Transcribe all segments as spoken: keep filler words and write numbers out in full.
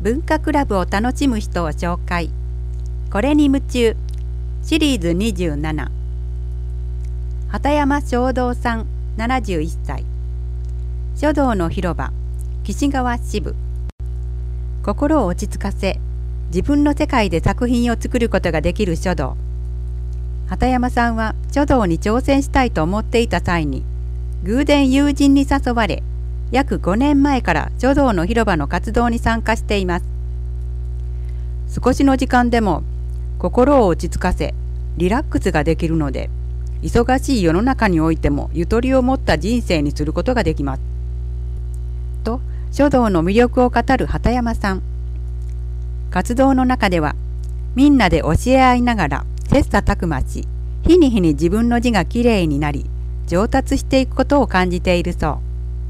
文化クラブを楽しむ人を紹介。これに夢中シリーズにじゅうなな。畑山正道さんななじゅういっさい。書道の広場岸川支部。心を落ち着かせ自分の世界で作品を作ることができる書道。畑山さんは書道に挑戦したいと思っていた際に偶然友人に誘われ、約ごねんまえから書道の広場の活動に参加しています。少しの時間でも心を落ち着かせリラックスができるので、忙しい世の中においてもゆとりを持った人生にすることができますと書道の魅力を語る畑山さん。活動の中ではみんなで教え合いながら切磋琢磨し、日に日に自分の字がきれいになり上達していくことを感じているそう。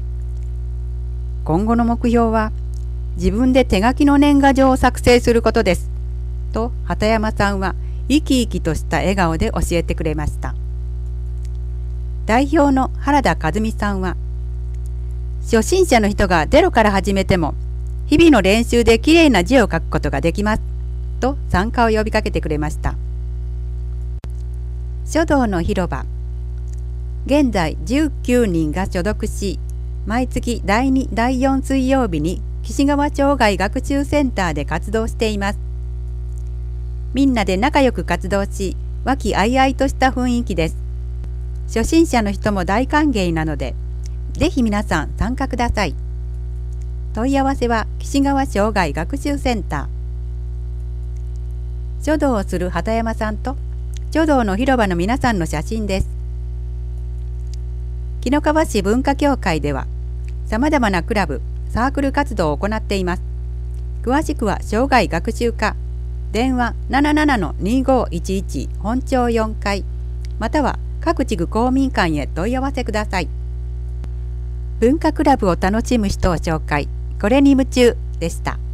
今後の目標は自分で手書きの年賀状を作成することですと畑山さんは生き生きとした笑顔で教えてくれました。代表の原田和美さんは、初心者の人がゼロから始めても日々の練習できれいな字を書くことができますと参加を呼びかけてくれました。書道の広場、現在じゅうきゅうにんが所属し、毎月だいに、だいよん水曜日に岸川町外学習センターで活動しています。みんなで仲良く活動し、和気あいあいとした雰囲気です。初心者の人も大歓迎なので、ぜひ皆さん参加ください。問い合わせは岸川町外学習センター。書道をする畑山さんと書道の広場の皆さんの写真です。紀の川市文化協会ではさまざまなクラブ、サークル活動を行っています。詳しくは生涯学習課、電話 ななななのにごいちいち 本町よんかい、または各地区公民館へ問い合わせください。文化クラブを楽しむ人を紹介。これに夢中でした。